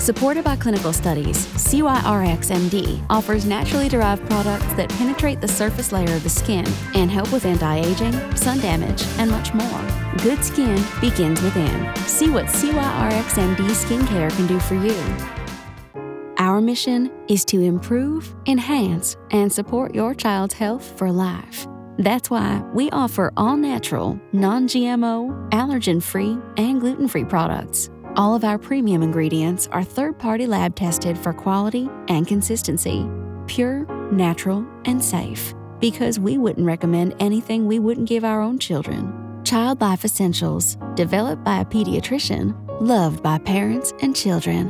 Supported by clinical studies, CYRX-MD offers naturally derived products that penetrate the surface layer of the skin and help with anti-aging, sun damage, and much more. Good skin begins within. See what CYRX-MD skincare can do for you. Our mission is to improve, enhance, and support your child's health for life. That's why we offer all-natural, non-GMO, allergen-free, and gluten-free products. All of our premium ingredients are third-party lab tested for quality and consistency, pure, natural, and safe, because we wouldn't recommend anything we wouldn't give our own children. Child Life Essentials, developed by a pediatrician, loved by parents and children.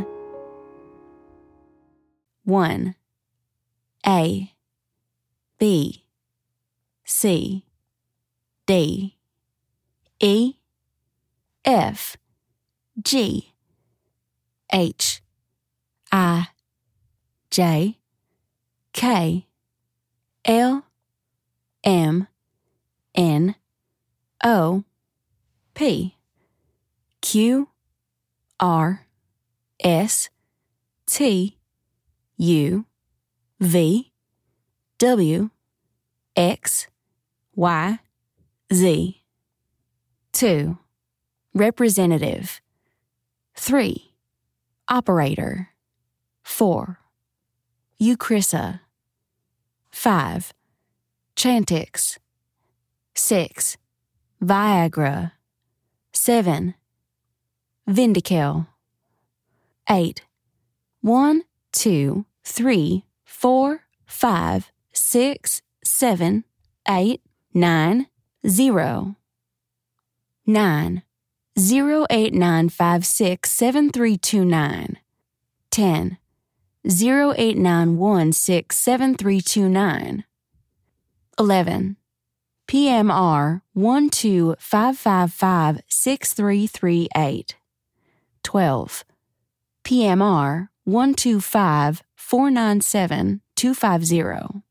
1. A, B, C, D, E, F, G, H, I, J, K, L, M, N, O, P, Q, R, S, T, U, V, W, X, Y, Z. 2. Representative. 3. Operator. 4. Eucrisa. 5. Chantix. 6. Viagra. 7. Vyndaqel. 8. 1, 2, 3, 4, 5, 6, 7, 8, 9, 0. 9. 089567329. 10. 089167329. 11. PMR 125556338. 12. PMR 125497250.